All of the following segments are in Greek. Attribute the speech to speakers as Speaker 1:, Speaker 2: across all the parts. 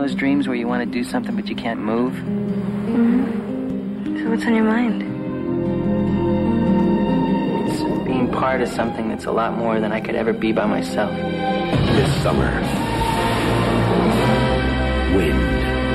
Speaker 1: those dreams where you want to do something but you can't move?
Speaker 2: Mm-hmm. So what's on your mind?
Speaker 1: It's being part of something that's a lot more than I could ever be by myself.
Speaker 3: This summer, Wind.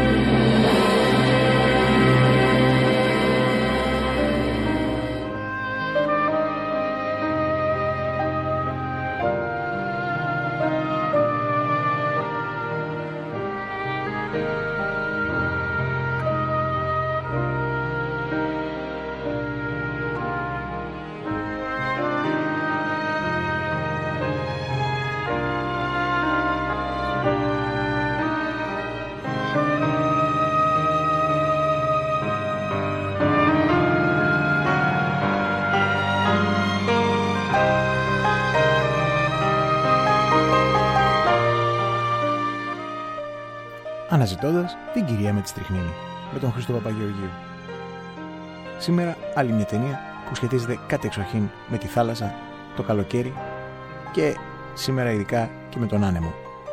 Speaker 4: Αναζητώντας την κυρία με τη στριχνίνη, με τον Χρήστο Παπαγεωργίου. Σήμερα άλλη μια ταινία που σχετίζεται κατεξοχήν με τη θάλασσα, το καλοκαίρι και σήμερα ειδικά και με τον άνεμο.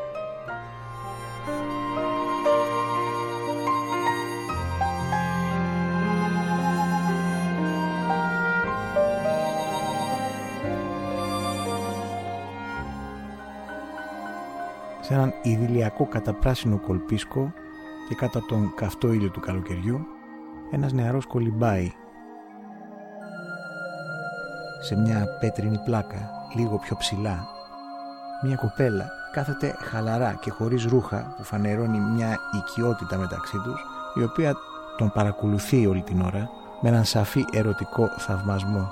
Speaker 4: Σε έναν ιδηλιακό καταπράσινο κολπίσκο και κάτω από τον καυτό ήλιο του καλοκαιριού, ένας νεαρός κολυμπάει σε μια πέτρινη πλάκα λίγο πιο ψηλά. Μια κοπέλα κάθεται χαλαρά και χωρίς ρούχα που φανερώνει μια οικειότητα μεταξύ τους, η οποία τον παρακολουθεί όλη την ώρα με έναν σαφή ερωτικό θαυμασμό.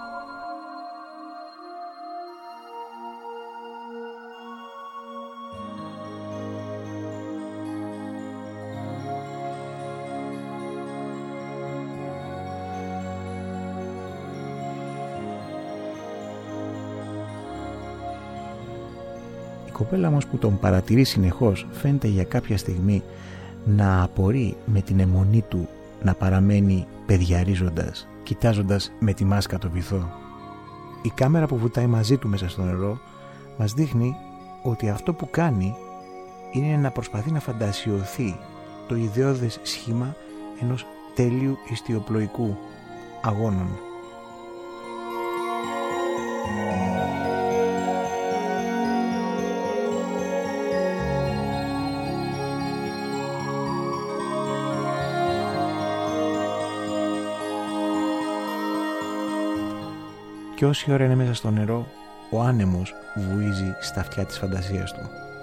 Speaker 4: Η κοπέλα όμως που τον παρατηρεί συνεχώς φαίνεται για κάποια στιγμή να απορεί με την αιμονή του να παραμένει παιδιαρίζοντας, κοιτάζοντας με τη μάσκα το βυθό. Η κάμερα που βουτάει μαζί του μέσα στο νερό μας δείχνει ότι αυτό που κάνει είναι να προσπαθεί να φαντασιωθεί το ιδεώδες σχήμα ενός τέλειου ιστιοπλοϊκού αγώνων. Και όση ώρα είναι μέσα στο νερό, ο άνεμος βουίζει στα αυτιά της φαντασίας του.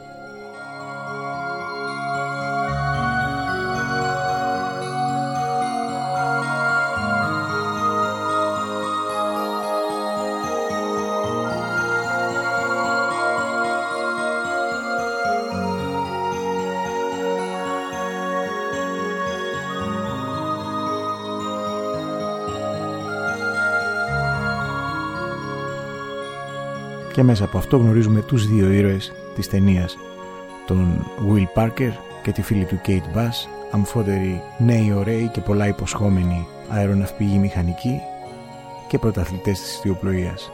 Speaker 4: Και μέσα από αυτό γνωρίζουμε τους δύο ήρωες της ταινίας, τον Will Parker και τη φίλη του Kate Bass, αμφότεροι νέοι ωραίοι και πολλά υποσχόμενοι αεροναυπηγοί μηχανικοί και πρωταθλητές της ιστιοπλοείας.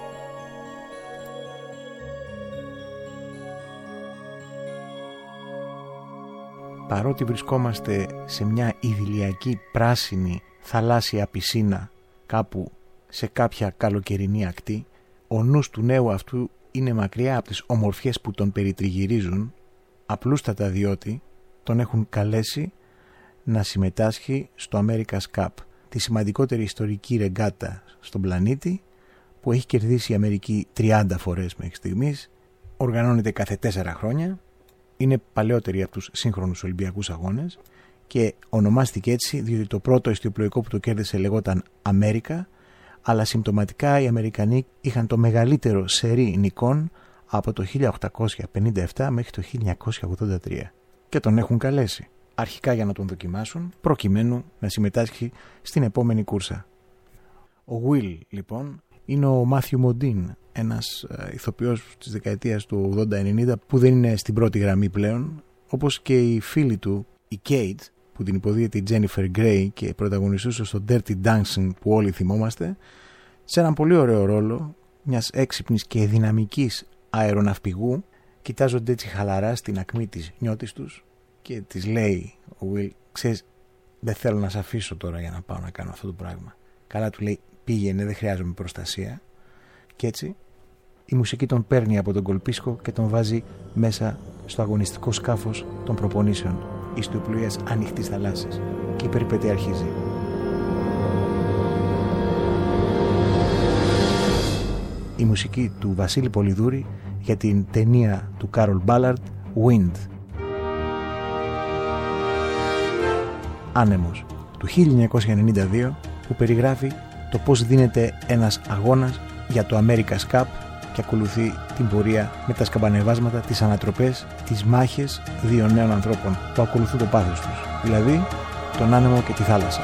Speaker 4: Παρότι βρισκόμαστε σε μια ιδηλιακή πράσινη θαλάσσια πισίνα κάπου σε κάποια καλοκαιρινή ακτή, ο νους του νέου αυτού είναι μακριά από τις ομορφιές που τον περιτριγυρίζουν, απλούστατα διότι τον έχουν καλέσει να συμμετάσχει στο America's Cup, τη σημαντικότερη ιστορική ρεγκάτα στον πλανήτη που έχει κερδίσει η Αμερική 30 φορές μέχρι στιγμής, οργανώνεται κάθε 4 χρόνια, είναι παλαιότερη από τους σύγχρονους Ολυμπιακούς Αγώνες και ονομάστηκε έτσι διότι το πρώτο ιστιοπλοϊκό που το κέρδισε λεγόταν Αμέρικα, αλλά συμπτωματικά οι Αμερικανοί είχαν το μεγαλύτερο σερί νικών από το 1857 μέχρι το 1983 και τον έχουν καλέσει αρχικά για να τον δοκιμάσουν προκειμένου να συμμετάσχει στην επόμενη κούρσα. Ο Will λοιπόν είναι ο Μάθιου Μοντίν, ένας ηθοποιός της δεκαετίας του 80-90 που δεν είναι στην πρώτη γραμμή πλέον, όπως και η φίλη του η Kate που την υποδίεται η Jennifer Grey και πρωταγωνιστούσε στο Dirty Dancing που όλοι θυμόμαστε, σε έναν πολύ ωραίο ρόλο μιας έξυπνης και δυναμικής αεροναυπηγού, κοιτάζονται έτσι χαλαρά στην ακμή της νιώτης τους και της λέει ο Will, ξέρεις, δεν θέλω να σε αφήσω τώρα για να πάω να κάνω αυτό το πράγμα. Καλά, του λέει, πήγαινε, δεν χρειάζομαι προστασία. Και έτσι η μουσική τον παίρνει από τον κολπίσκο και τον βάζει μέσα στο αγωνιστικό σκάφος των προπονήσεων ιστιοπλοείας ανοιχτής θαλάσσης. Και η περιπέτεια αρχίζει. Η μουσική του Βασίλη Πολυδούρη για την ταινία του Κάρολ Μπάλαρντ Wind. Άνεμος του 1992, που περιγράφει το πώς δίνεται ένας αγώνας για το America's Cup και ακολουθεί την πορεία με τα σκαμπανεβάσματα, τις ανατροπές, τις μάχες δύο νέων ανθρώπων που ακολουθούν το πάθος τους, δηλαδή τον άνεμο και τη θάλασσα.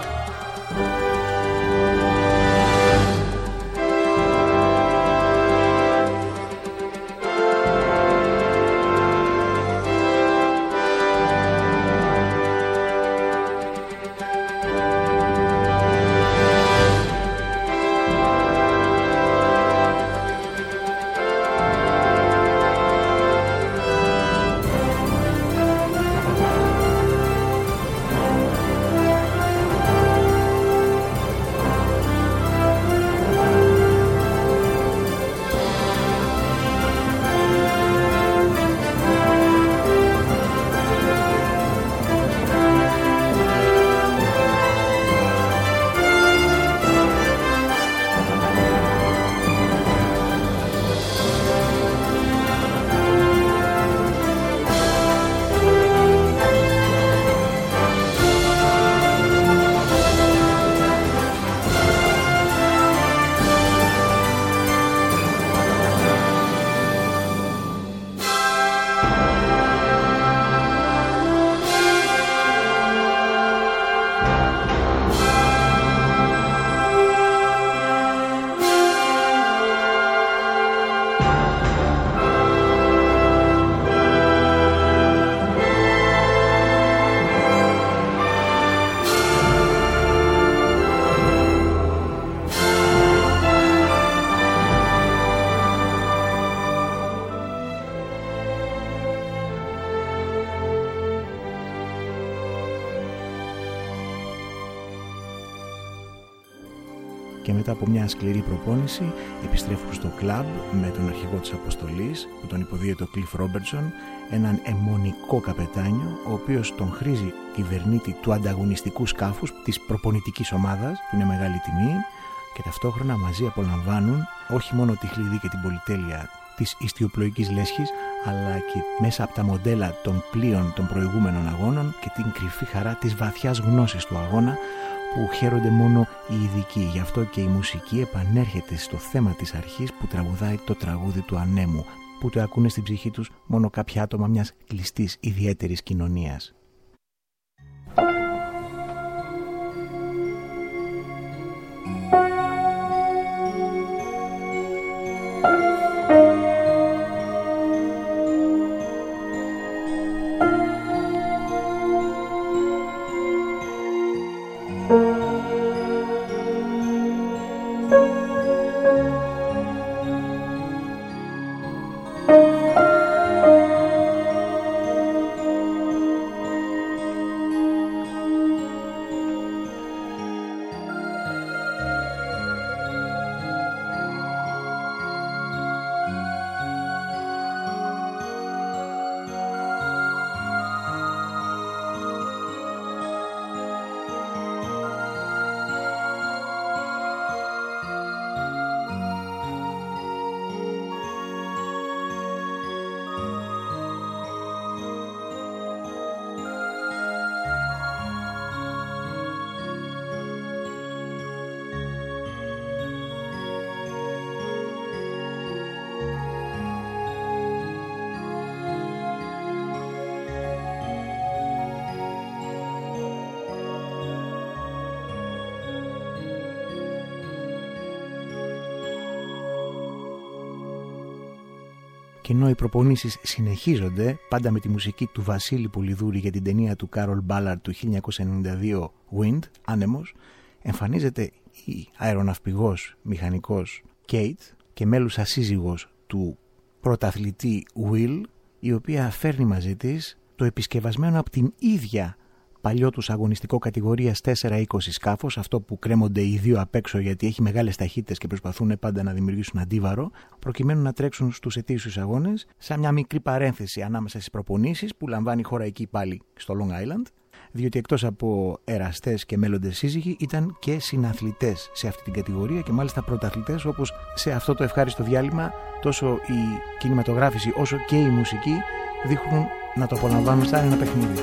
Speaker 4: Και μετά από μια σκληρή προπόνηση επιστρέφουν στο κλαμπ με τον αρχηγό της αποστολής που τον υποδίεται ο Cliff Robertson, έναν αιμονικό καπετάνιο ο οποίος τον χρήζει κυβερνήτη του ανταγωνιστικού σκάφους της προπονητικής ομάδας, που είναι μεγάλη τιμή, και ταυτόχρονα μαζί απολαμβάνουν όχι μόνο τη χλειδί και την πολυτέλεια της ιστιοπλοϊκής λέσχης, αλλά και μέσα από τα μοντέλα των πλοίων των προηγούμενων αγώνων και την κρυφή χαρά της βαθιάς γνώσης του αγώνα που χαίρονται μόνο οι ειδικοί. Γι' αυτό και η μουσική επανέρχεται στο θέμα της αρχής που τραγουδάει το τραγούδι του ανέμου, που το ακούνε στην ψυχή τους μόνο κάποια άτομα μιας κλειστής ιδιαίτερης κοινωνίας. Και ενώ οι προπονήσεις συνεχίζονται πάντα με τη μουσική του Βασίλη Πολυδούρη για την ταινία του Κάρολ Μπάλαρντ του 1992 Wind, Άνεμος, εμφανίζεται η αεροναυπηγός μηχανικός Κέιτ και μέλουσα σύζυγος του πρωταθλητή Will, η οποία φέρνει μαζί της το επισκευασμένο από την ίδια παλιό τους αγωνιστικό κατηγορίας 4-20 σκάφος, αυτό που κρέμονται οι δύο απ' έξω γιατί έχει μεγάλες ταχύτητες και προσπαθούν πάντα να δημιουργήσουν αντίβαρο, προκειμένου να τρέξουν στους ετήσιους αγώνες, σαν μια μικρή παρένθεση ανάμεσα στις προπονήσεις που λαμβάνει η χώρα εκεί πάλι στο Long Island, διότι εκτός από εραστές και μέλλοντες σύζυγοι ήταν και συναθλητές σε αυτή την κατηγορία και μάλιστα πρωταθλητές, όπως σε αυτό το ευχάριστο διάλειμμα τόσο η κινηματογράφηση όσο και η μουσική δείχνουν να το απολαμβάνουν σαν ένα παιχνίδι.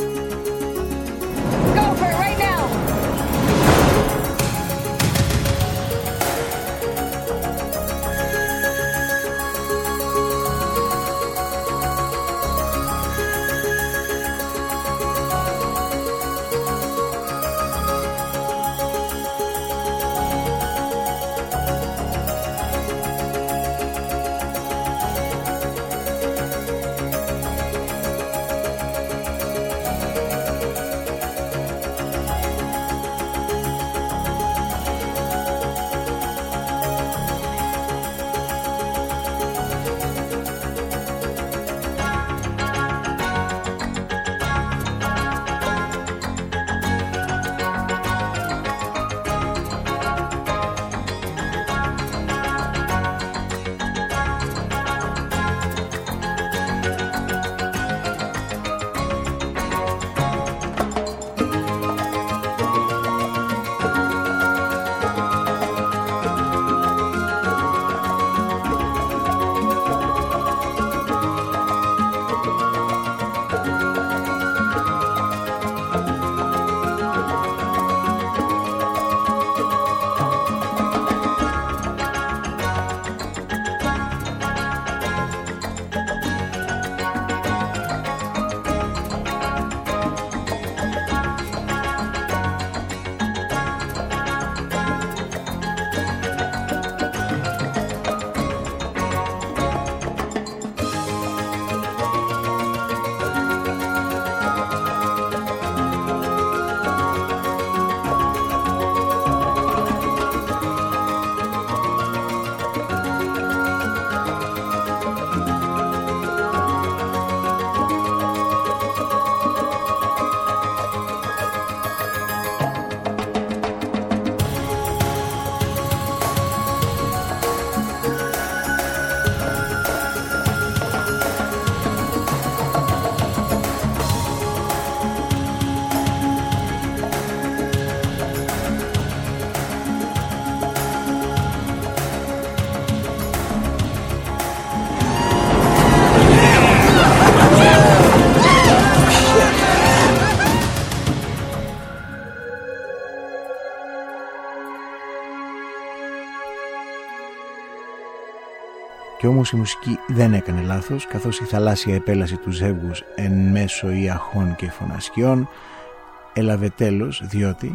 Speaker 4: Κι όμως η μουσική δεν έκανε λάθος, καθώς η θαλάσσια επέλαση του ζεύγους εν μέσω ιαχών και φωνασκιών έλαβε τέλος, διότι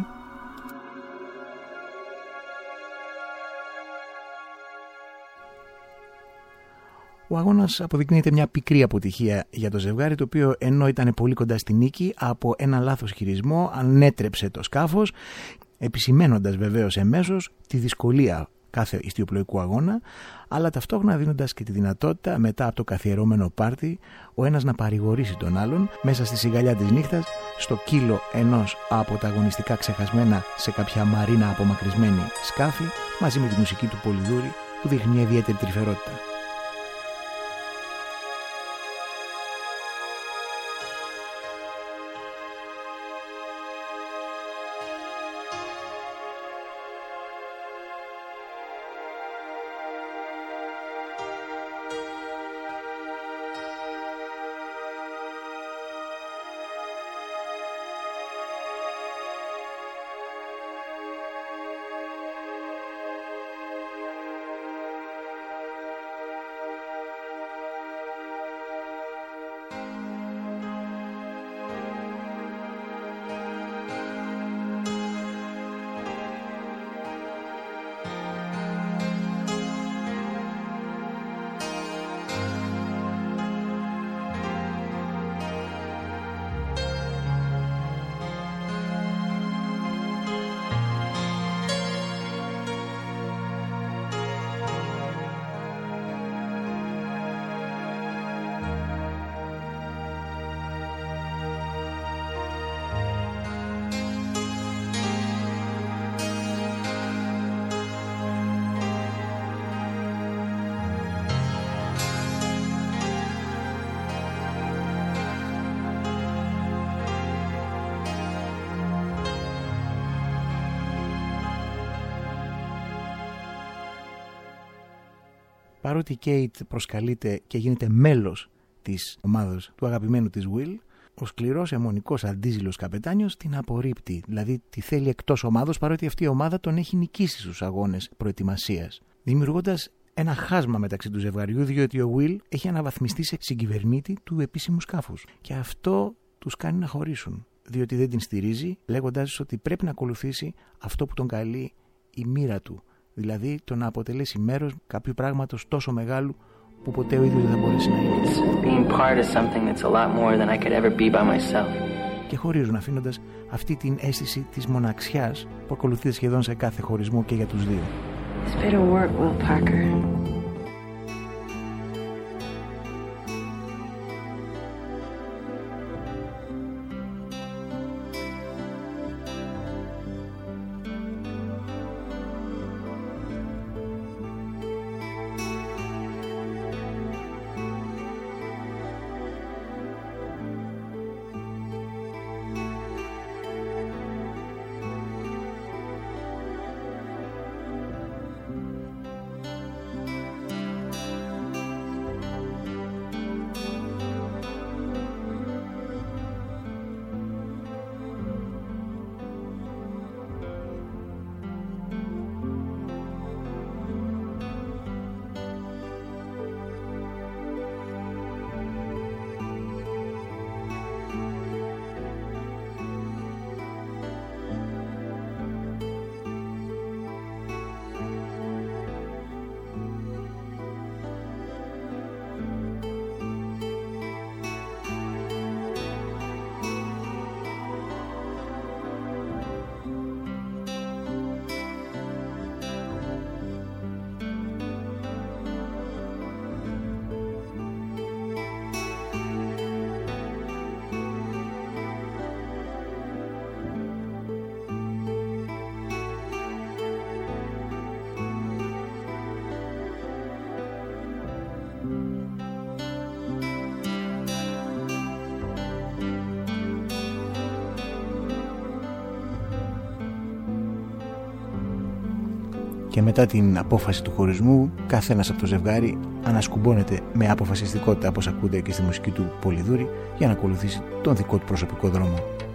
Speaker 4: ο αγώνας αποδεικνύεται μια πικρή αποτυχία για το ζευγάρι, το οποίο ενώ ήταν πολύ κοντά στη νίκη, από ένα λάθος χειρισμό ανέτρεψε το σκάφος, επισημένοντας βεβαίως εμέσως τη δυσκολία κάθε ιστιοπλοϊκού αγώνα, αλλά ταυτόχρονα δίνοντας και τη δυνατότητα μετά από το καθιερώμενο πάρτι ο ένας να παρηγορήσει τον άλλον μέσα στη σιγαλιά της νύχτας, στο κύλο ενός από τα αγωνιστικά ξεχασμένα σε κάποια μαρίνα απομακρυσμένη σκάφη, μαζί με τη μουσική του Πολυδούρη που δείχνει μια ιδιαίτερη τρυφερότητα. παρότι η Κέιτ προσκαλείται και γίνεται μέλος της ομάδας του αγαπημένου της Will, ο σκληρός αιμονικός αντίζηλος καπετάνιος την απορρίπτει, δηλαδή τη θέλει εκτός ομάδος, παρότι αυτή η ομάδα τον έχει νικήσει στους αγώνες προετοιμασίας, δημιουργώντας ένα χάσμα μεταξύ του ζευγαριού, διότι ο Will έχει αναβαθμιστεί σε συγκυβερνήτη του επίσημου σκάφους. Και αυτό τους κάνει να χωρίσουν, διότι δεν την στηρίζει, λέγοντας ότι πρέπει να ακολουθήσει αυτό που τον καλεί η μοίρα του, δηλαδή το να αποτελέσει μέρος κάποιου πράγματος τόσο μεγάλου που ποτέ ο ίδιος δεν θα μπορέσει να είναι. Και χωρίζουν, αφήνοντας αυτή την αίσθηση της μοναξιάς που ακολουθεί σχεδόν σε κάθε χωρισμό και για τους δύο.
Speaker 2: This better work, Will Parker.
Speaker 4: Και μετά την απόφαση του χωρισμού, κάθε ένας από το ζευγάρι ανασκουμπώνεται με αποφασιστικότητα, όπως ακούτε και στη μουσική του Πολυδούρη, για να ακολουθήσει τον δικό του προσωπικό δρόμο.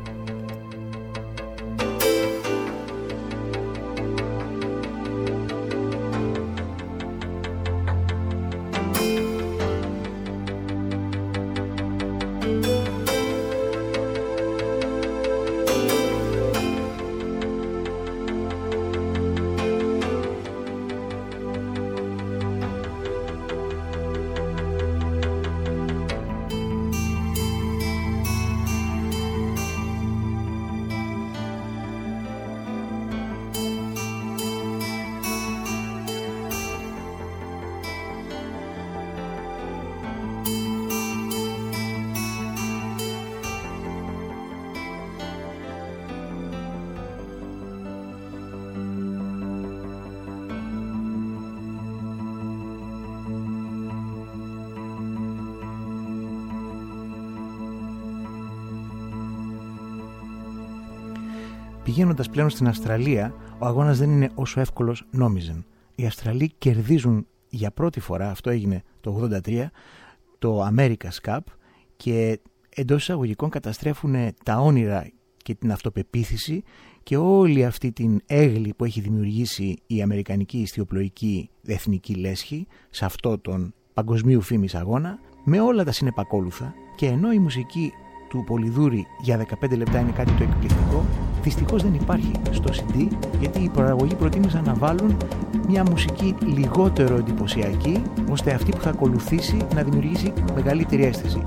Speaker 4: Πηγαίνοντας πλέον στην Αυστραλία, ο αγώνας δεν είναι όσο εύκολος νόμιζαν. Οι Αυστραλοί κερδίζουν για πρώτη φορά, αυτό έγινε το 1983, το America's Cup και εντός εισαγωγικών καταστρέφουν τα όνειρα και την αυτοπεποίθηση και όλη αυτή την έγλη που έχει δημιουργήσει η αμερικανική ιστιοπλοϊκή εθνική λέσχη σε αυτό τον παγκοσμίου φήμης αγώνα, με όλα τα συνεπακόλουθα. Και ενώ η μουσική του Πολυδούρη για 15 λεπτά είναι κάτι το εκπληκτικό, δυστυχώς δεν υπάρχει στο CD, γιατί οι παραγωγοί προτίμησαν να βάλουν μια μουσική λιγότερο εντυπωσιακή, ώστε αυτή που θα ακολουθήσει να δημιουργήσει μεγαλύτερη αίσθηση.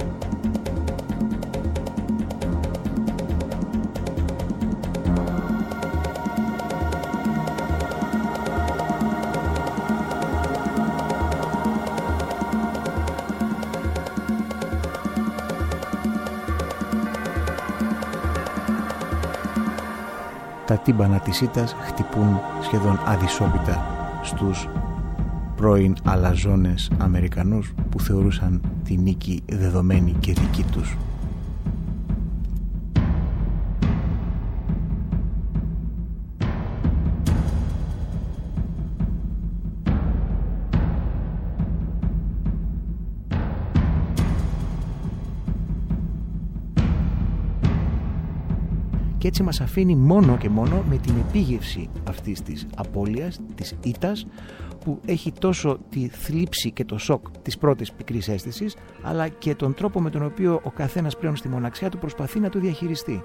Speaker 4: Τα τύμπανα της ήττας χτυπούν σχεδόν αδυσόπιτα στους πρώην αλαζόνες Αμερικανούς που θεωρούσαν τη νίκη δεδομένη και δική τους. και έτσι μας αφήνει μόνο και μόνο με την επίγευση αυτής της απώλειας, της ήττας, που έχει τόσο τη θλίψη και το σοκ της πρώτης πικρής αίσθησης, αλλά και τον τρόπο με τον οποίο ο καθένας πλέον στη μοναξιά του προσπαθεί να το διαχειριστεί.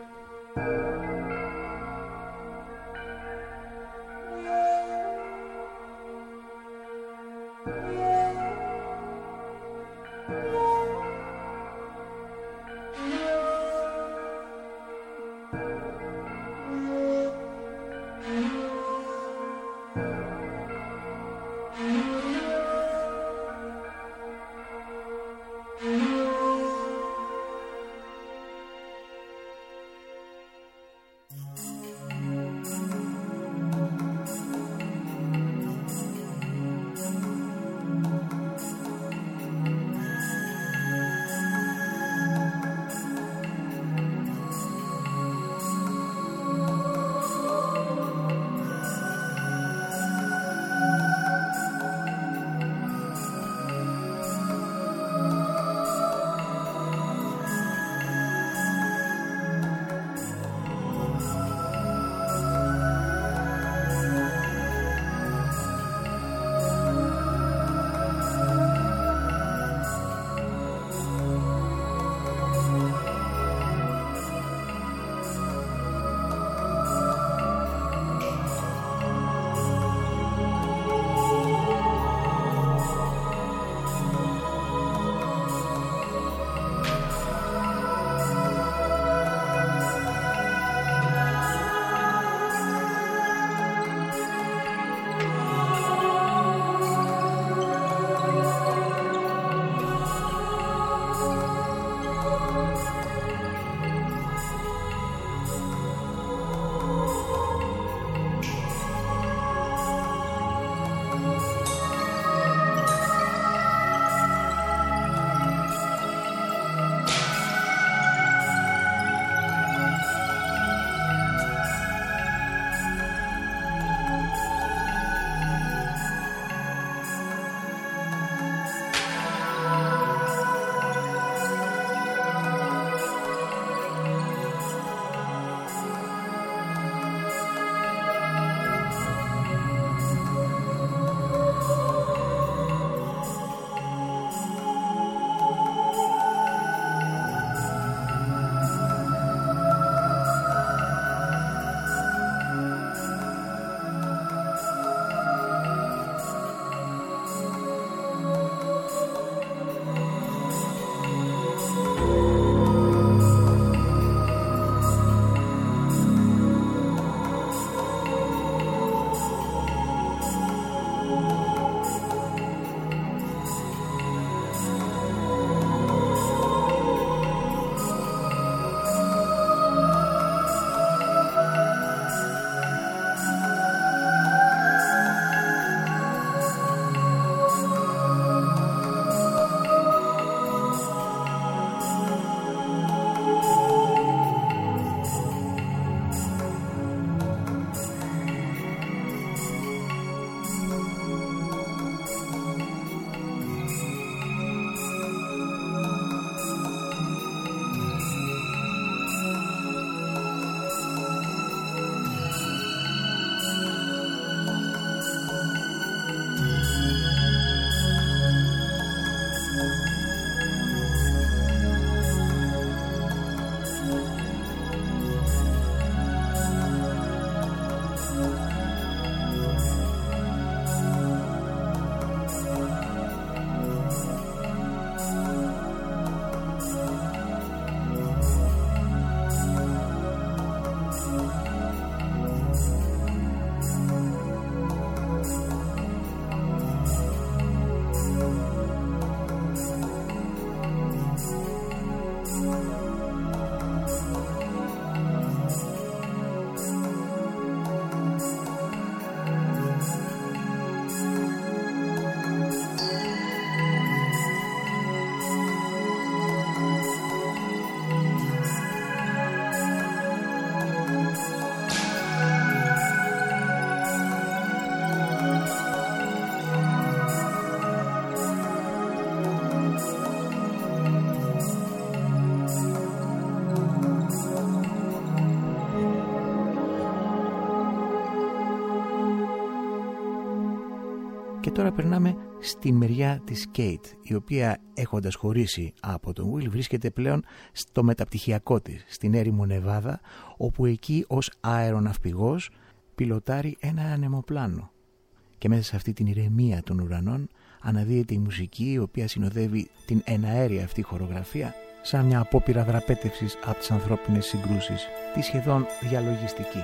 Speaker 4: Και τώρα περνάμε στη μεριά της Kate, η οποία έχοντας χωρίσει από τον Will βρίσκεται πλέον στο μεταπτυχιακό της, στην έρημο Νεβάδα, όπου εκεί ως αεροναυπηγός πιλοτάρει ένα ανεμοπλάνο. Και μέσα σε αυτή την ηρεμία των ουρανών αναδύεται η μουσική, η οποία συνοδεύει την εναέρια αυτή χορογραφία σαν μια απόπειρα δραπέτευσης από τις ανθρώπινες συγκρούσεις, τη σχεδόν διαλογιστική.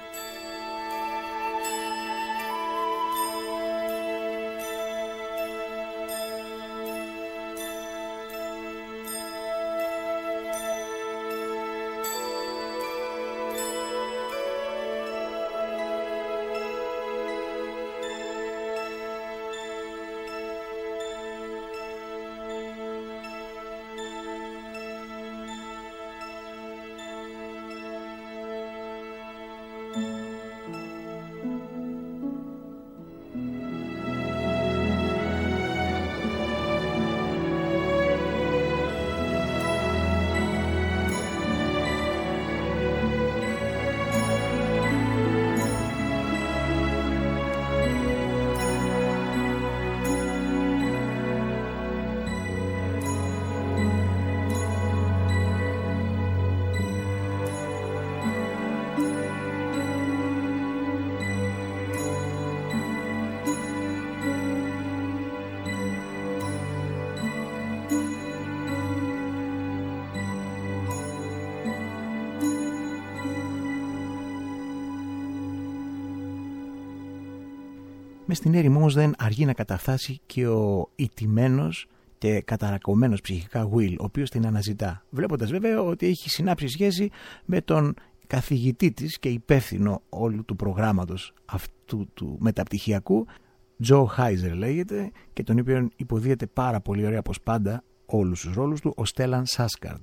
Speaker 4: Μες στην έρημο όμως δεν αργεί να καταφτάσει και ο ηττημένος και καταρακωμένος ψυχικά Will, ο οποίος την αναζητά, βλέποντας βέβαια ότι έχει συνάψει σχέση με τον καθηγητή της και υπεύθυνο όλου του προγράμματος αυτού του μεταπτυχιακού, Joe Heiser λέγεται, και τον οποίο υποδίεται πάρα πολύ ωραία πως πάντα όλους τους ρόλους του, ο Stellan Skarsgård,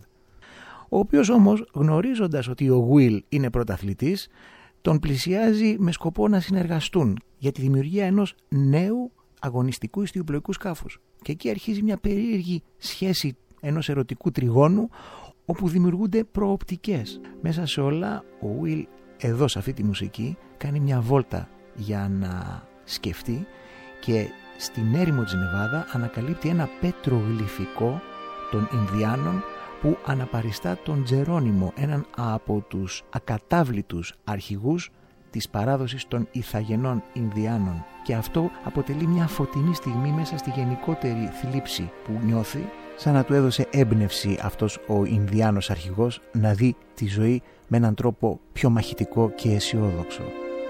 Speaker 4: ο οποίος όμως, γνωρίζοντας ότι ο Will είναι πρωταθλητής, τον πλησιάζει με σκοπό να συνεργαστούν για τη δημιουργία ενός νέου αγωνιστικού ιστιοπλοϊκού σκάφους. Και εκεί αρχίζει μια περίεργη σχέση ενός ερωτικού τριγώνου, όπου δημιουργούνται προοπτικές. Μέσα σε όλα, ο Will εδώ σε αυτή τη μουσική κάνει μια βόλτα για να σκεφτεί και στην έρημο της Νεβάδα ανακαλύπτει ένα πετρογλυφικό των Ινδιάνων που αναπαριστά τον Τζερόνιμο, έναν από τους ακατάβλητους αρχηγούς της παράδοσης των Ιθαγενών Ινδιάνων, και αυτό αποτελεί μια φωτεινή στιγμή μέσα στη γενικότερη θλίψη που νιώθει, σαν να του έδωσε έμπνευση αυτός ο Ινδιάνος αρχηγός να δει τη ζωή με έναν τρόπο πιο μαχητικό και αισιόδοξο.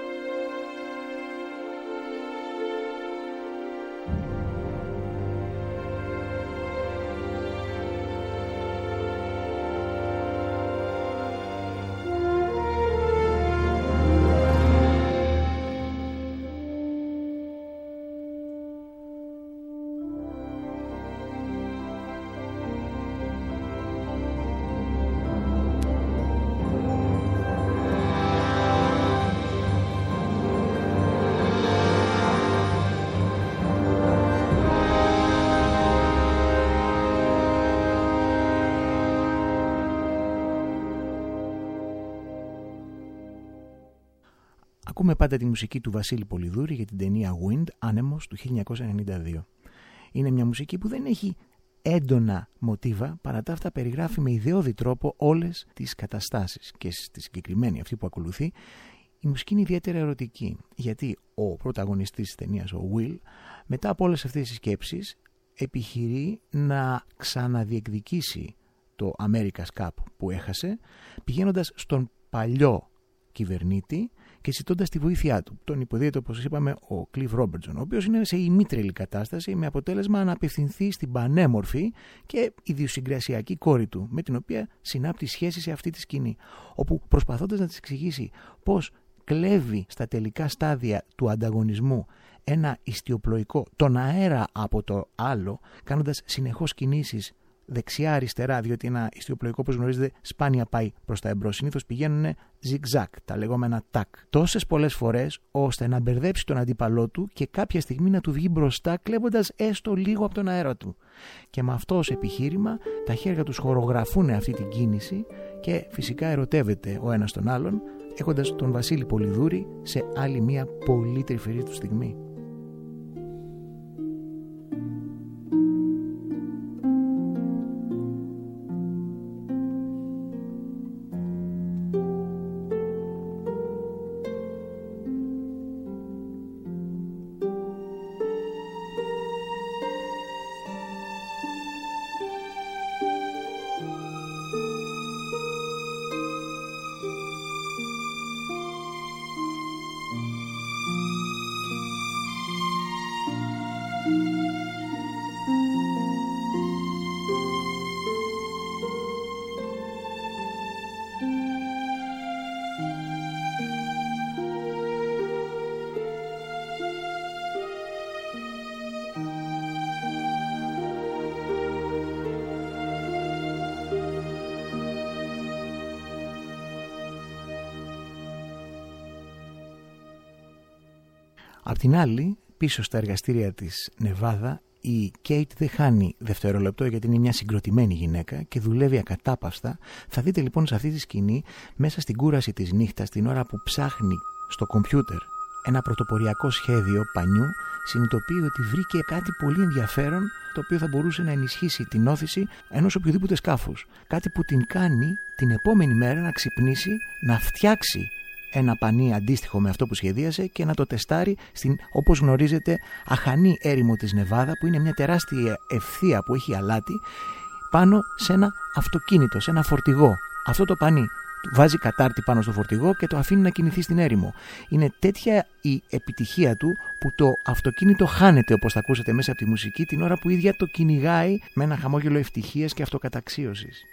Speaker 4: Ακούμε πάντα τη μουσική του Βασίλη Πολυδούρη για την ταινία Wind, Άνεμος του 1992. Είναι μια μουσική που δεν έχει έντονα μοτίβα, παρά τα αυτά περιγράφει με ιδεώδη τρόπο όλες τις καταστάσεις, και στη συγκεκριμένη αυτή που ακολουθεί η μουσική είναι ιδιαίτερα ερωτική, γιατί ο πρωταγωνιστής της ταινίας, ο Will, μετά από όλες αυτές τις σκέψεις επιχειρεί να ξαναδιεκδικήσει το America's Cup που έχασε, πηγαίνοντας στον παλιό κυβερνήτη και ζητώντας τη βοήθειά του. Τον υποδίεται, όπως είπαμε, ο Cliff Robertson, ο οποίος είναι σε ημίτρελη κατάσταση, με αποτέλεσμα να απευθυνθεί στην πανέμορφη και ιδιοσυγκρασιακή κόρη του, με την οποία συνάπτει σχέση σε αυτή τη σκηνή, όπου προσπαθώντας να της εξηγήσει πώς κλέβει στα τελικά στάδια του ανταγωνισμού ένα ιστιοπλοϊκό, τον αέρα από το άλλο, κάνοντας συνεχώς κινήσεις δεξιά-αριστερά, διότι ένα ιστιοπλοϊκό, όπως γνωρίζετε, σπάνια πάει προς τα εμπρός. Συνήθως πηγαίνουν zigzag, τα λεγόμενα τάκ. Τόσες πολλές φορές, ώστε να μπερδέψει τον αντίπαλό του και κάποια στιγμή να του βγει μπροστά, κλέβοντας έστω λίγο από τον αέρα του. Και με αυτό ως επιχείρημα, τα χέρια τους χορογραφούν αυτή την κίνηση και φυσικά ερωτεύεται ο ένας τον άλλον, έχοντας τον Βασίλη Πολυδούρη σε άλλη μια πολύ τρυφερή του στιγμή. Απ' την άλλη, πίσω στα εργαστήρια της Νεβάδα, η Κέιτ δεν χάνει δευτερόλεπτο, γιατί είναι μια συγκροτημένη γυναίκα και δουλεύει ακατάπαυστα. Θα δείτε λοιπόν σε αυτή τη σκηνή, μέσα στην κούραση της νύχτας, την ώρα που ψάχνει στο κομπιούτερ ένα πρωτοποριακό σχέδιο πανιού, συνειδητοποιεί ότι βρήκε κάτι πολύ ενδιαφέρον, το οποίο θα μπορούσε να ενισχύσει την όθηση ενός οποιοδήποτε σκάφους. Κάτι που την κάνει την επόμενη μέρα να ξυπνήσει, να φτιάξει ένα πανί αντίστοιχο με αυτό που σχεδίασε και να το τεστάρει στην, όπως γνωρίζετε, αχανή έρημο της Νεβάδα, που είναι μια τεράστια ευθεία που έχει αλάτι, πάνω σε ένα αυτοκίνητο, σε ένα φορτηγό. Αυτό το πανί βάζει κατάρτι πάνω στο φορτηγό και το αφήνει να κινηθεί στην έρημο. Είναι τέτοια η επιτυχία του που το αυτοκίνητο χάνεται, όπως θα ακούσετε μέσα από τη μουσική, την ώρα που η ίδια το κυνηγάει με ένα χαμόγελο ευτυχίας και αυτοκαταξίωσης.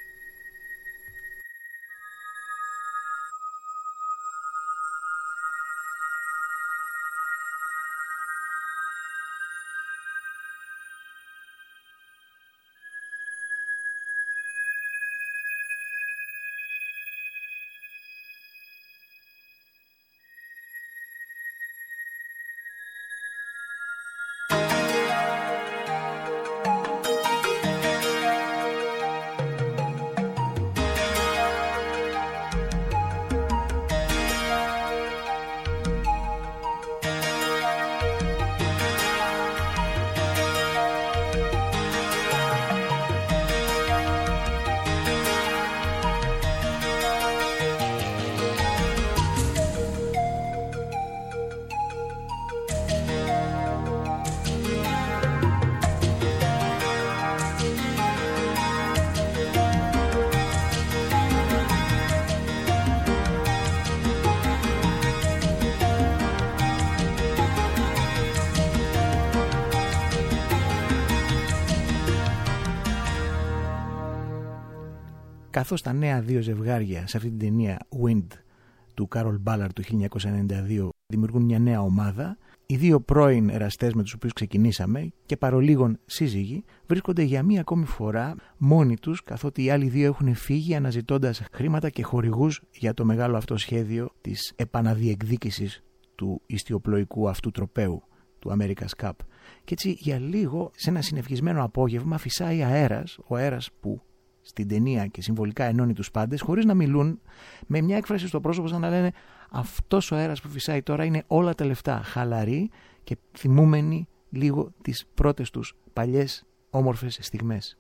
Speaker 4: Καθώς τα νέα δύο ζευγάρια σε αυτή την ταινία Wind του Κάρολ Μπάλαρντ του 1992 δημιουργούν μια νέα ομάδα, οι δύο πρώην εραστές με τους οποίους ξεκινήσαμε και παρολίγων σύζυγοι βρίσκονται για μία ακόμη φορά μόνοι τους, καθότι οι άλλοι δύο έχουν φύγει αναζητώντας χρήματα και χορηγούς για το μεγάλο αυτό σχέδιο της επαναδιεκδίκησης του ιστιοπλοϊκού αυτού τροπαίου, του America's Cup. Και έτσι για λίγο, σε ένα συνευχισμένο απόγευμα, φυσάει αέρας, ο αέρας που στην ταινία και συμβολικά ενώνει τους πάντες, χωρίς να μιλούν, με μια έκφραση στο πρόσωπο σαν να λένε αυτός ο αέρας που φυσάει τώρα είναι όλα τα λεφτά, χαλαροί και θυμούμενοι λίγο τις πρώτες τους παλιές όμορφες στιγμές.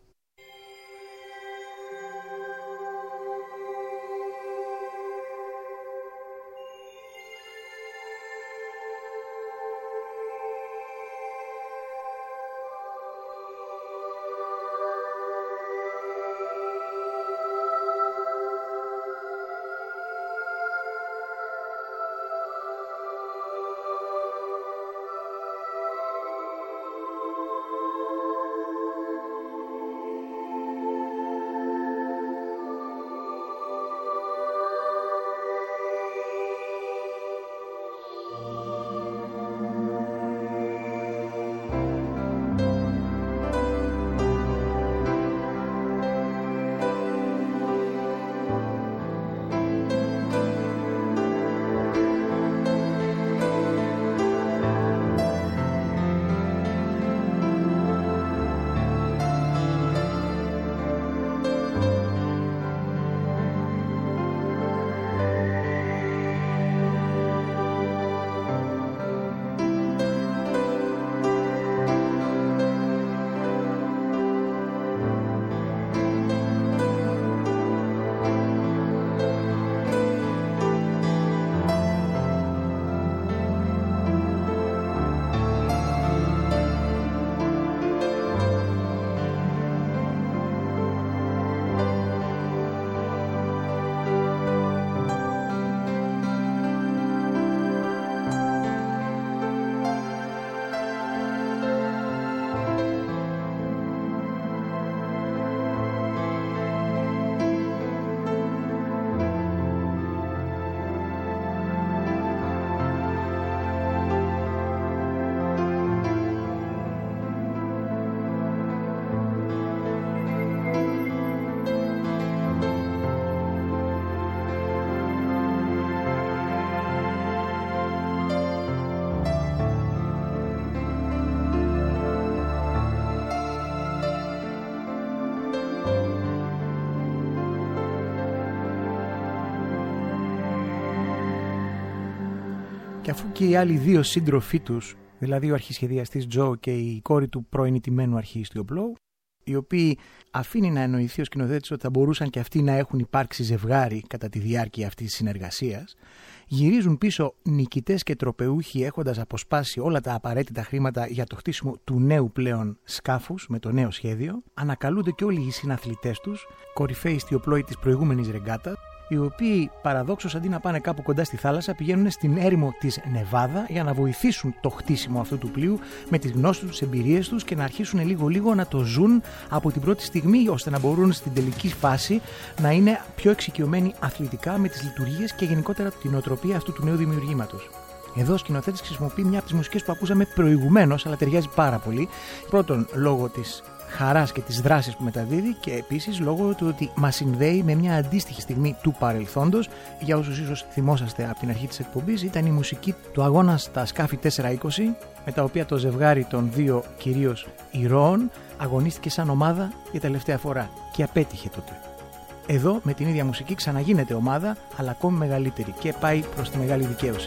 Speaker 4: Και αφού και οι άλλοι δύο σύντροφοί τους, δηλαδή ο αρχισχεδιαστής Τζο και η κόρη του πρώην ηττημένου αρχίστριου Μπλόου, οι οποίοι αφήνει να εννοηθεί ο σκηνοθέτης ότι θα μπορούσαν και αυτοί να έχουν υπάρξει ζευγάρι κατά τη διάρκεια αυτής της συνεργασίας, γυρίζουν πίσω νικητές και τροπεούχοι έχοντας αποσπάσει όλα τα απαραίτητα χρήματα για το χτίσιμο του νέου πλέον σκάφους με το νέο σχέδιο. Ανακαλούνται και όλοι οι συναθλητές τους, κορυφαίοι ιστιοπλόοι της προηγούμενης ρεγκάτας, οι οποίοι παραδόξως αντί να πάνε κάπου κοντά στη θάλασσα πηγαίνουν στην έρημο της Νεβάδα για να βοηθήσουν το χτίσιμο αυτού του πλοίου με τις γνώσεις τους, τις εμπειρίες τους και να αρχίσουν λίγο-λίγο να το ζουν από την πρώτη στιγμή, ώστε να μπορούν στην τελική φάση να είναι πιο εξοικειωμένοι αθλητικά με τις λειτουργίες και γενικότερα την νοοτροπία αυτού του νέου δημιουργήματος. Εδώ ο σκηνοθέτης χρησιμοποιεί μια από τις μουσικές που ακούσαμε προηγουμένως, αλλά ταιριάζει πάρα πολύ. Πρώτον, λόγω της χαράς και της δράσης που μεταδίδει και επίσης λόγω του ότι μας συνδέει με μια αντίστοιχη στιγμή του παρελθόντος. Για όσους ίσως θυμόσαστε από την αρχή της εκπομπής, ήταν η μουσική του αγώνα στα σκάφη 420, με τα οποία το ζευγάρι των δύο κυρίως ηρώων αγωνίστηκε σαν ομάδα για τελευταία φορά και απέτυχε τότε. Εδώ με την ίδια μουσική ξαναγίνεται ομάδα, αλλά ακόμη μεγαλύτερη και πάει προς τη μεγάλη δικαίωση.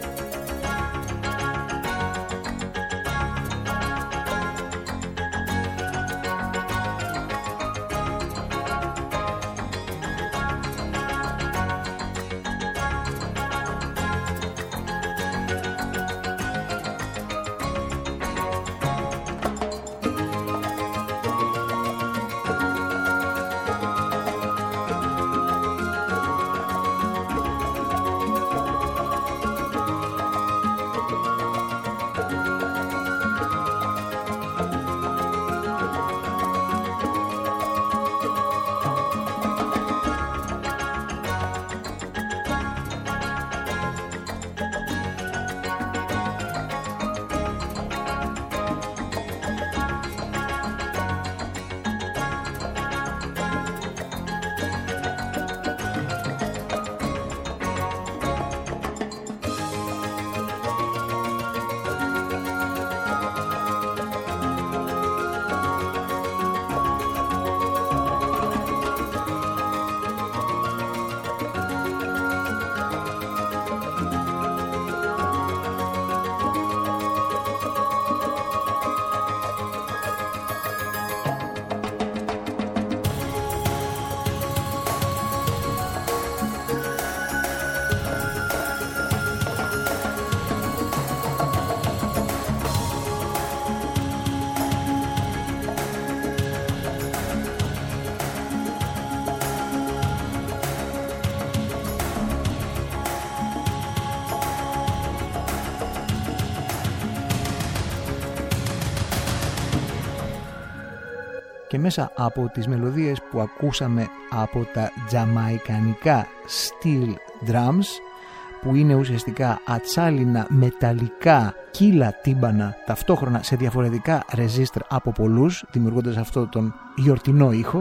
Speaker 4: Και μέσα από τις μελωδίες που ακούσαμε από τα τζαμαϊκανικά steel drums, που είναι ουσιαστικά ατσάλινα μεταλλικά κύλα τύμπανα ταυτόχρονα σε διαφορετικά ρεζίστρ από πολλούς, δημιουργώντας αυτό τον γιορτινό ήχο,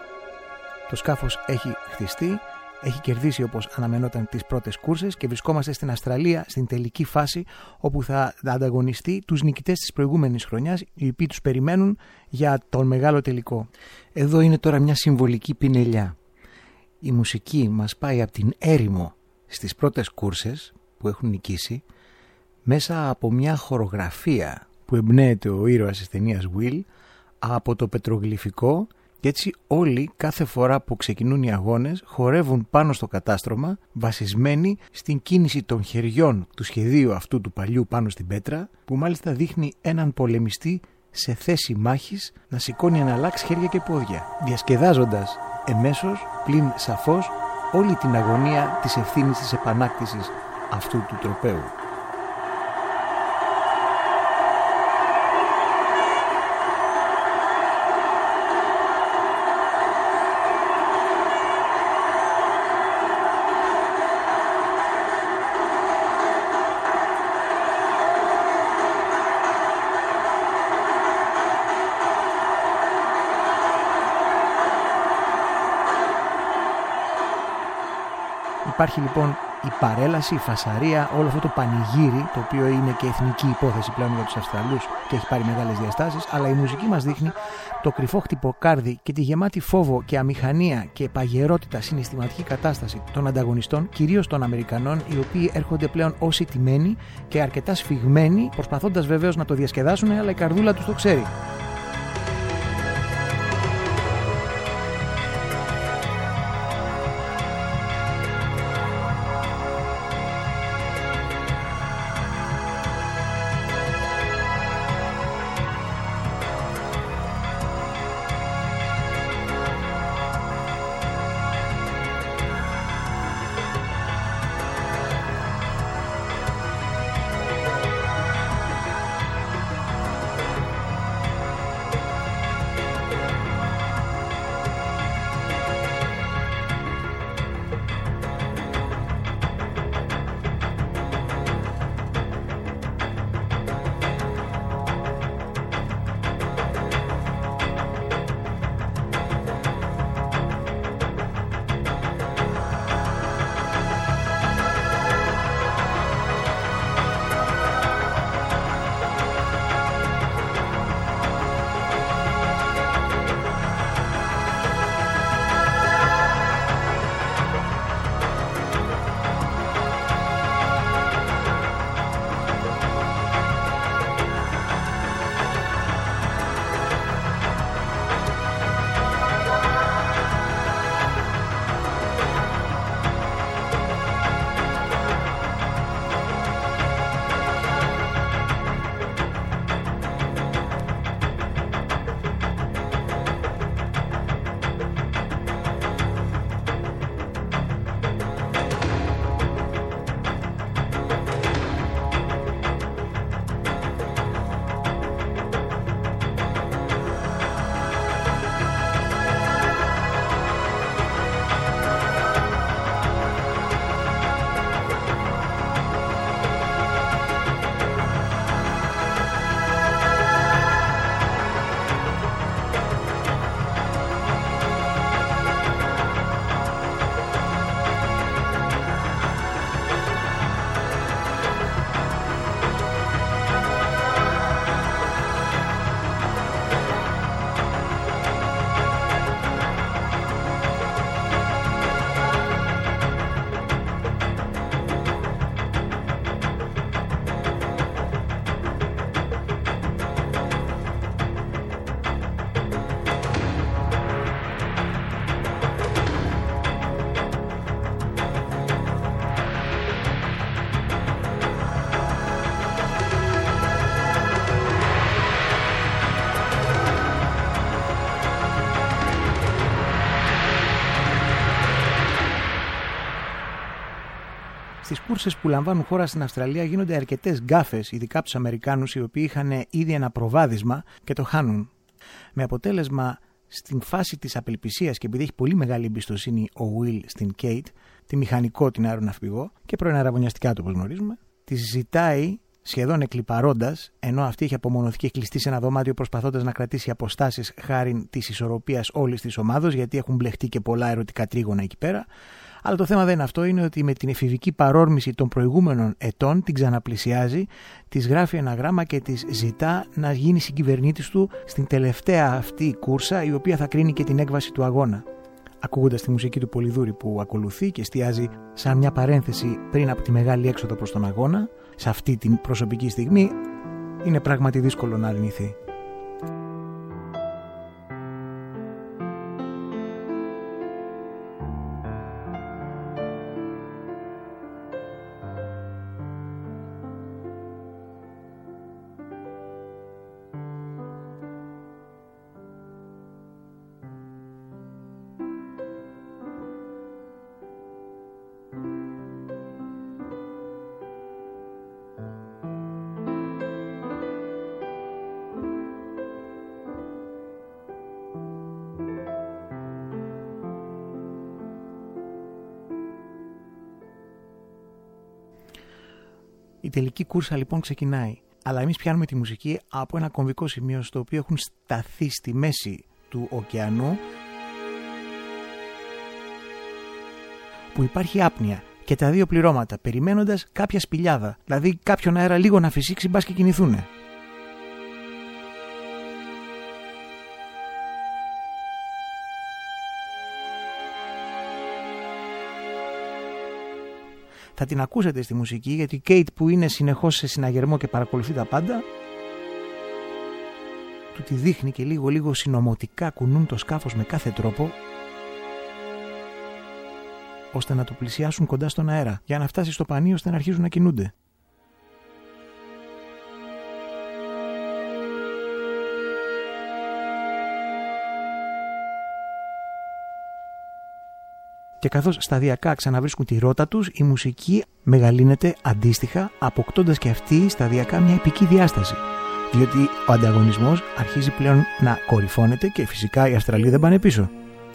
Speaker 4: το σκάφος έχει χτιστεί, έχει κερδίσει όπως αναμενόταν τις πρώτες κούρσες και βρισκόμαστε στην Αυστραλία στην τελική φάση, όπου θα ανταγωνιστεί τους νικητές της προηγούμενης χρονιάς, οι οποίοι τους περιμένουν για τον μεγάλο τελικό. Εδώ είναι τώρα μια συμβολική πινελιά. Η μουσική μας πάει από την έρημο στις πρώτες κούρσες που έχουν νικήσει, μέσα από μια χορογραφία που εμπνέεται ο ήρωας της ταινίας Will, από το πετρογλυφικό. Και έτσι όλοι κάθε φορά που ξεκινούν οι αγώνες χορεύουν πάνω στο κατάστρωμα, βασισμένοι στην κίνηση των χεριών του σχεδίου αυτού του παλιού πάνω στην πέτρα, που μάλιστα δείχνει έναν πολεμιστή σε θέση μάχης να σηκώνει εναλλάξ χέρια και πόδια, διασκεδάζοντας εμέσως πλην σαφώς όλη την αγωνία της ευθύνης της επανάκτησης αυτού του τροπαίου. Υπάρχει λοιπόν η παρέλαση, η φασαρία, όλο αυτό το πανηγύρι, το οποίο είναι και εθνική υπόθεση πλέον για τους Αυστραλούς και έχει πάρει μεγάλες διαστάσεις, αλλά η μουσική μας δείχνει το κρυφό χτυποκάρδι και τη γεμάτη φόβο και αμηχανία και παγερότητα συναισθηματική κατάσταση των ανταγωνιστών, κυρίως των Αμερικανών, οι οποίοι έρχονται πλέον ως ηττημένοι και αρκετά σφιγμένοι, προσπαθώντας βεβαίως να το διασκεδάσουν, αλλά η καρδούλα τους το ξέρει. Στις κούρσες που λαμβάνουν χώρα στην Αυστραλία γίνονται αρκετές γκάφες, ειδικά από τους Αμερικάνους, οι οποίοι είχαν ήδη ένα προβάδισμα και το χάνουν. Με αποτέλεσμα, στην φάση της απελπισίας, και επειδή έχει πολύ μεγάλη εμπιστοσύνη ο Will στην Kate, τη μηχανικό, την αεροναυπηγό και πρώην αραβωνιαστικά του, όπως γνωρίζουμε, τη ζητάει σχεδόν εκλιπαρώντας, ενώ αυτή έχει απομονωθεί και κλειστεί σε ένα δωμάτιο προσπαθώντας να κρατήσει αποστάσεις χάριν της ισορροπίας όλης της ομάδος, γιατί έχουν μπλεχτεί και πολλά ερωτικά τρίγωνα εκεί πέρα. Αλλά το θέμα δεν είναι αυτό, είναι ότι με την εφηβική παρόρμηση των προηγούμενων ετών την ξαναπλησιάζει, της γράφει ένα γράμμα και της ζητά να γίνει συγκυβερνήτης του στην τελευταία αυτή κούρσα, η οποία θα κρίνει και την έκβαση του αγώνα. Ακούγοντας τη μουσική του Πολυδούρη που ακολουθεί και εστιάζει σαν μια παρένθεση πριν από τη μεγάλη έξοδο προς τον αγώνα, σε αυτή την προσωπική στιγμή, είναι πράγματι δύσκολο να αρνηθεί. Η τελική κούρσα λοιπόν ξεκινάει, αλλά εμείς πιάνουμε τη μουσική από ένα κομβικό σημείο στο οποίο έχουν σταθεί στη μέση του ωκεανού, που υπάρχει άπνοια και τα δύο πληρώματα, περιμένοντας κάποια σπηλιάδα, δηλαδή κάποιον αέρα λίγο να φυσήξει, μπας και κινηθούνε. Θα την ακούσετε στη μουσική, γιατί η Κέιτ, που είναι συνεχώς σε συναγερμό και παρακολουθεί τα πάντα, του τη δείχνει και λίγο συνωμοτικά κουνούν το σκάφος με κάθε τρόπο, ώστε να το πλησιάσουν κοντά στον αέρα, για να φτάσει στο πανί ώστε να αρχίζουν να κινούνται. Και καθώς σταδιακά ξαναβρίσκουν τη ρότα τους, η μουσική μεγαλύνεται αντίστοιχα, αποκτώντας και αυτή σταδιακά μια επική διάσταση. Διότι ο ανταγωνισμός αρχίζει πλέον να κορυφώνεται και φυσικά οι Αυστραλοί δεν πάνε πίσω.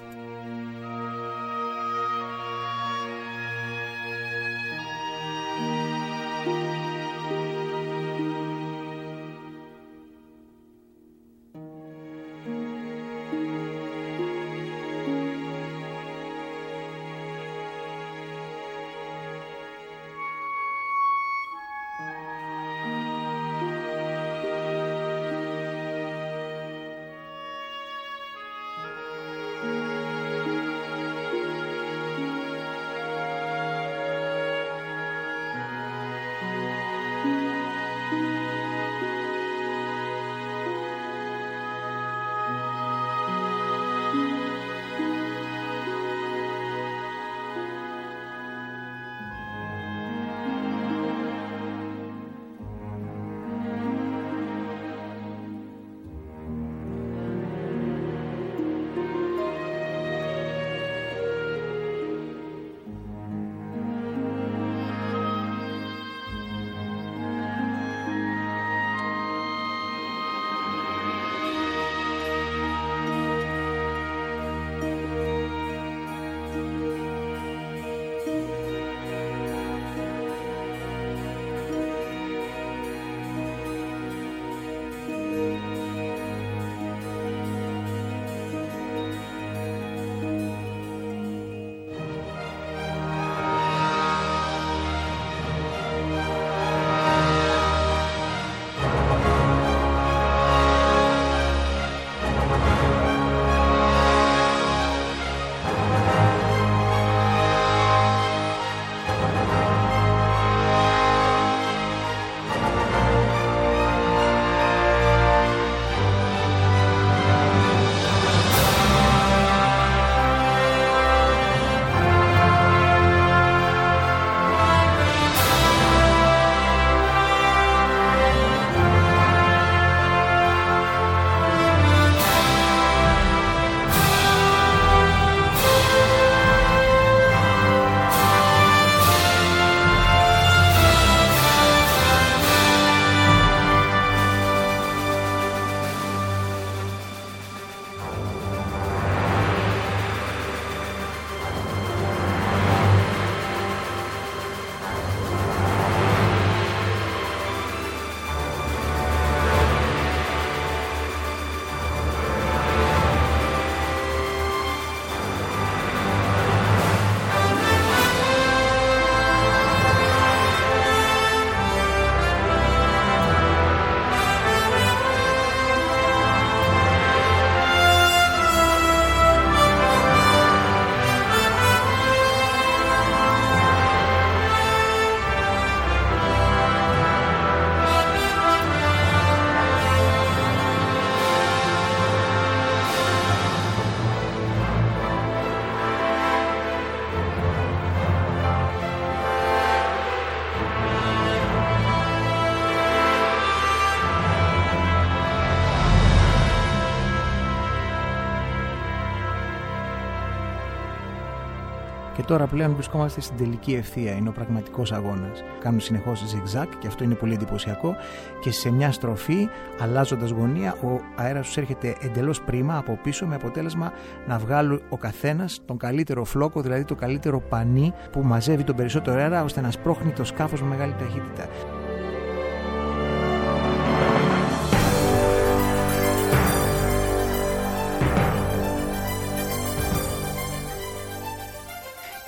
Speaker 4: Και τώρα πλέον βρισκόμαστε στην τελική ευθεία. Είναι ο πραγματικός αγώνας. Κάνουν συνεχώς zigzag και αυτό είναι πολύ εντυπωσιακό. Και σε μια στροφή, αλλάζοντας γωνία, ο αέρας τους έρχεται εντελώς πρίμα από πίσω, με αποτέλεσμα να βγάλουν ο καθένας τον καλύτερο φλόκο, δηλαδή το καλύτερο πανί που μαζεύει τον περισσότερο αέρα, ώστε να σπρώχνει το σκάφος με μεγάλη ταχύτητα.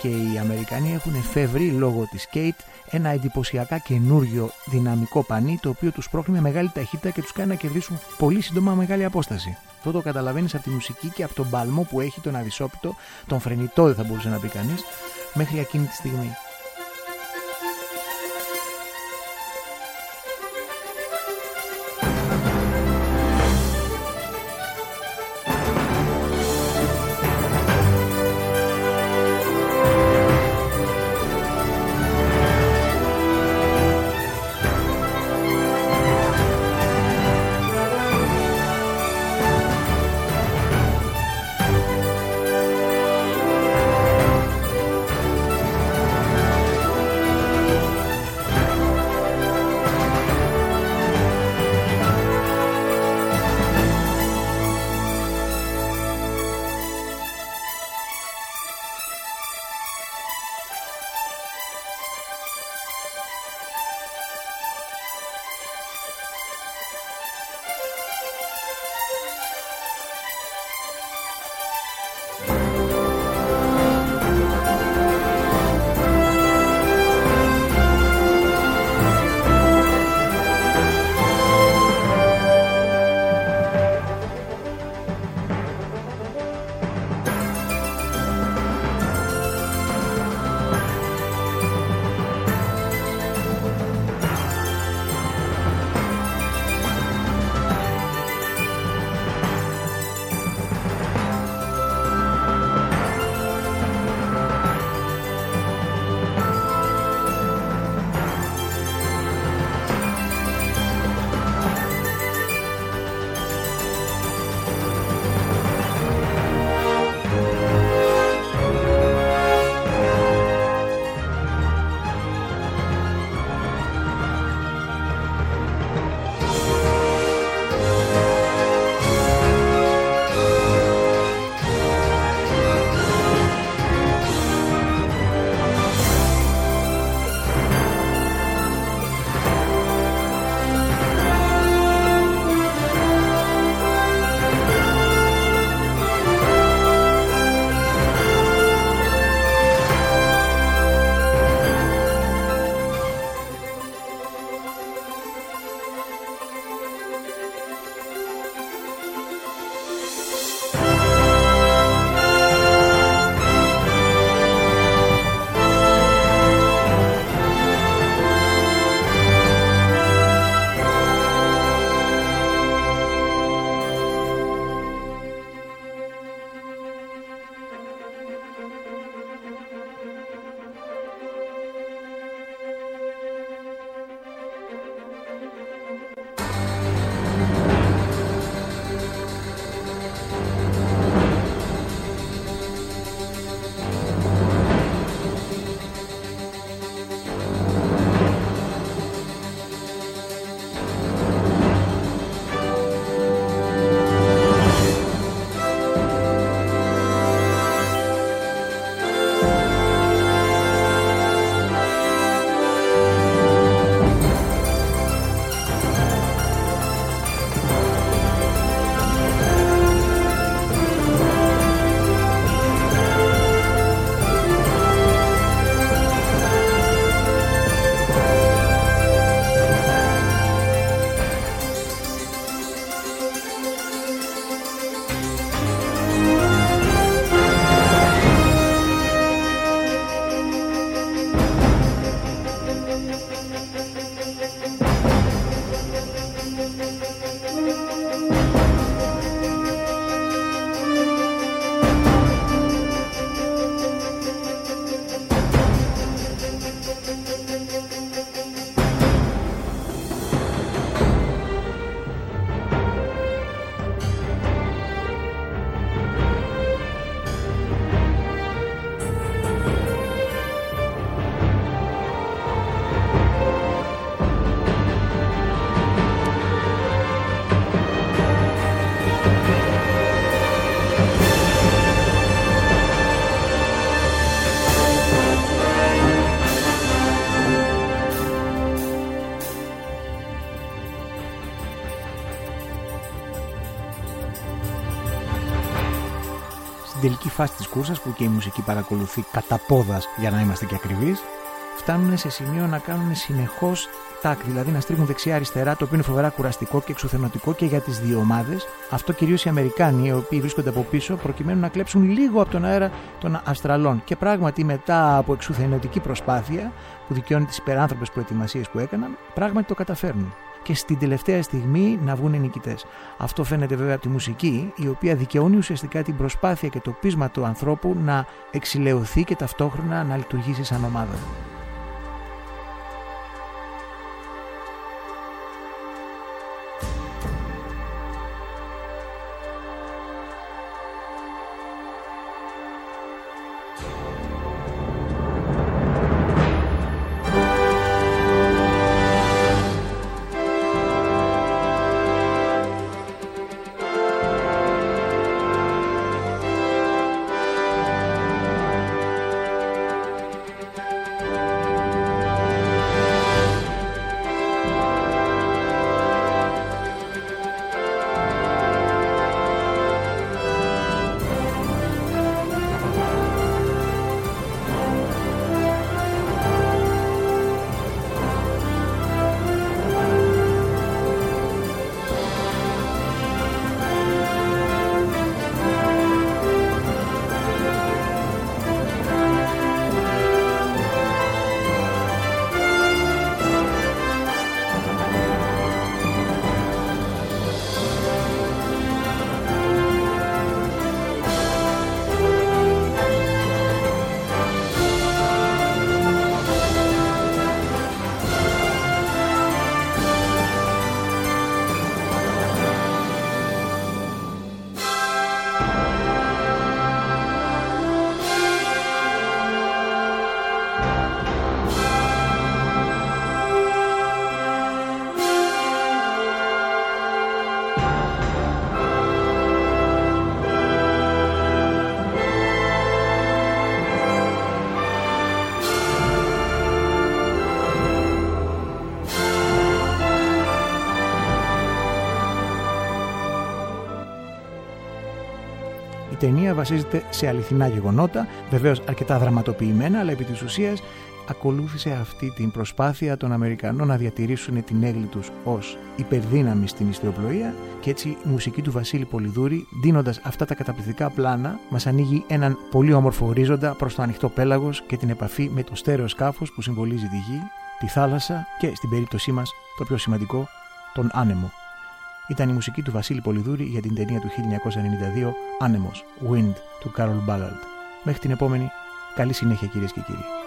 Speaker 4: και οι Αμερικανοί έχουν εφεύρει λόγω της Kate ένα εντυπωσιακά καινούριο δυναμικό πανί, το οποίο τους πρόκειται με μεγάλη ταχύτητα και τους κάνει να κερδίσουν πολύ σύντομα μεγάλη απόσταση. Αυτό το καταλαβαίνεις από τη μουσική και από τον παλμό που έχει, τον αδυσόπιτο, τον φρενιτό δεν θα μπορούσε να πει κανείς, μέχρι εκείνη τη στιγμή. στην τελική φάση της κούρσας, που και η μουσική παρακολουθεί κατά πόδας για να είμαστε και ακριβείς, φτάνουν σε σημείο να κάνουν συνεχώς τάκ, δηλαδή να στρίβουν δεξιά-αριστερά, το οποίο είναι φοβερά κουραστικό και εξουθενωτικό και για τις δύο ομάδες. Αυτό κυρίως οι Αμερικάνοι, οι οποίοι βρίσκονται από πίσω, προκειμένου να κλέψουν λίγο από τον αέρα των Αυστραλών. Και πράγματι, μετά από εξουθενωτική προσπάθεια, που δικαιώνει τις υπεράνθρωπες προετοιμασίες που έκαναν, πράγματι το καταφέρνουν. Και στην τελευταία στιγμή να βγουν νικητές. Αυτό φαίνεται βέβαια από τη μουσική, η οποία δικαιώνει ουσιαστικά την προσπάθεια και το πείσμα του ανθρώπου να εξηλαιωθεί και ταυτόχρονα να λειτουργήσει σαν ομάδα. Η ταινία βασίζεται σε αληθινά γεγονότα, βεβαίως αρκετά δραματοποιημένα, αλλά επί της ουσίας ακολούθησε αυτή την προσπάθεια των Αμερικανών να διατηρήσουν την έγκλη τους ως υπερδύναμη στην ιστιοπλοεία, και έτσι η μουσική του Βασίλη Πολυδούρη, δίνοντας αυτά τα καταπληκτικά πλάνα, μας ανοίγει έναν πολύ όμορφο ορίζοντα προς το ανοιχτό πέλαγος και την επαφή με το στέρεο σκάφος που συμβολίζει τη γη, τη θάλασσα και στην περίπτωσή μας το πιο σημαντικό, τον άνεμο. Ήταν η μουσική του Βασίλη Πολυδούρη για την ταινία του 1992 «Άνεμος», Wind, του Carol Ballard. Μέχρι την επόμενη, καλή συνέχεια κυρίες και κύριοι.